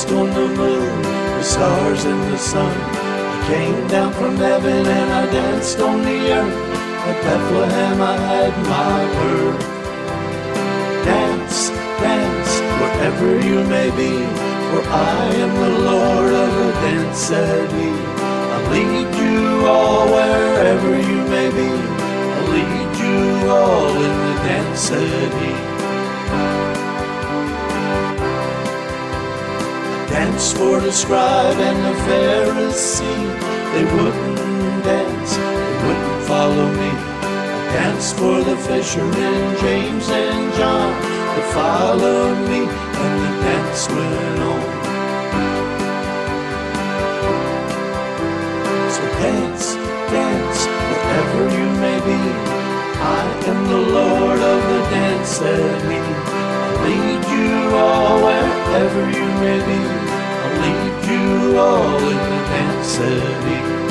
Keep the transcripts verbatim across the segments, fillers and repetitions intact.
danced on the moon, the stars and the sun. I came down from heaven and I danced on the earth. At Bethlehem I had my birth. Dance, dance, wherever you may be, for I am the Lord of the dance, said he. I'll lead you all wherever you may be. I'll lead you all in the dance, said he. Dance for the scribe and the Pharisee. They wouldn't dance, they wouldn't follow me. I danced for the fishermen, James and John. They followed me and the dance went on. So dance, dance, wherever you may be. I am the Lord of the dance, said he. I'll lead you all wherever you may be. I'll lead you all in the dance, said he.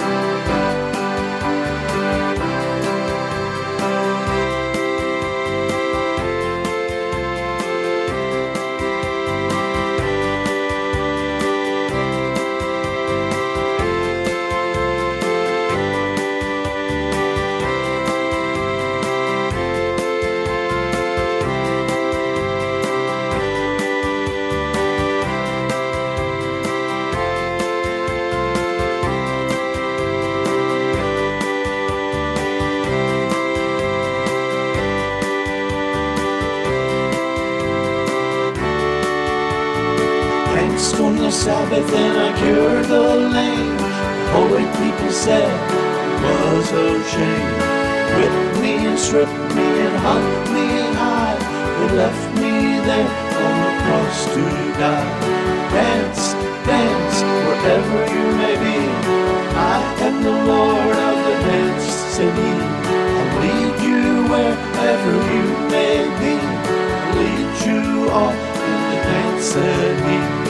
Danced on the Sabbath and I cured the lame. The holy people said it was a shame. Whipped me and stripped me and hung me high. They left me there on the cross to die. Dance, dance, wherever you may be. I am the Lord of the dance, said he. I'll lead you wherever you may be. I'll lead you all in the dance, said he.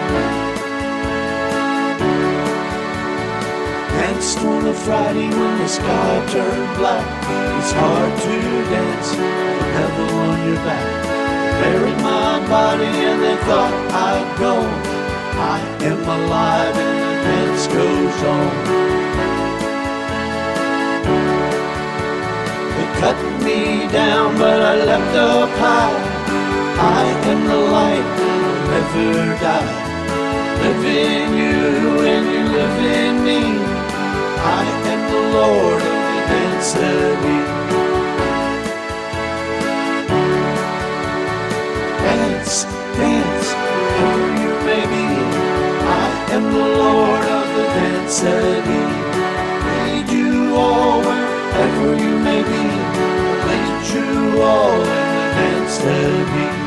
Danced on a Friday when the sky turned black. It's hard to dance with the devil on your back. Buried my body and they thought I'd go. I am alive and the dance goes on. They cut me down but I leapt up high. I am the light that will never die. Live in you and you live in me. I am the Lord of the dance, said he. Dance, dance, wherever you may be. I am the Lord of the dance, said he. Lead you all wherever you may be. Lead you all in the dance, said he.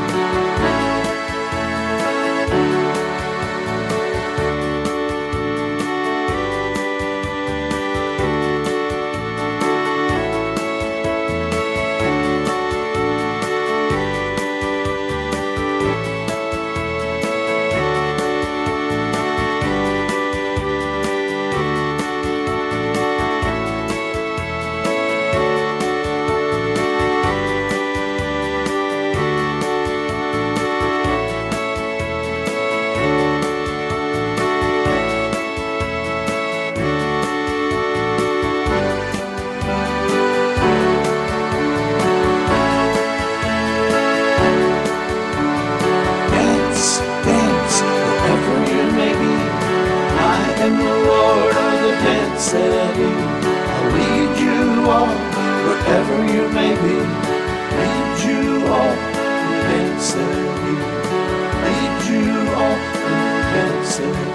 Said he, I'll lead you all wherever you may be. Lead you all in the dance, said he. Lead you all in the dance, said he.